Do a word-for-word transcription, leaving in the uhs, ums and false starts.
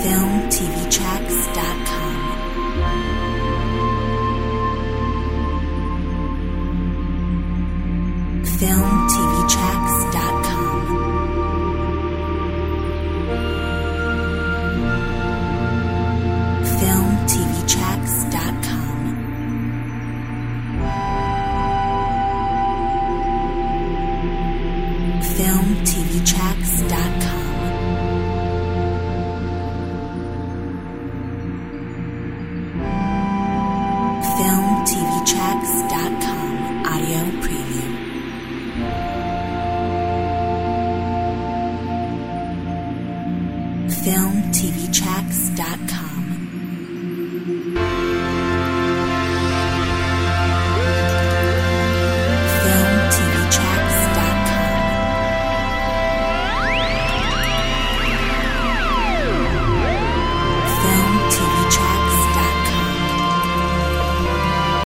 film t v tracks dot com. film t v tracks dot com. film t v tracks dot com. film t v tracks dot com. film t v tracks dot com audio preview. film t v tracks dot com.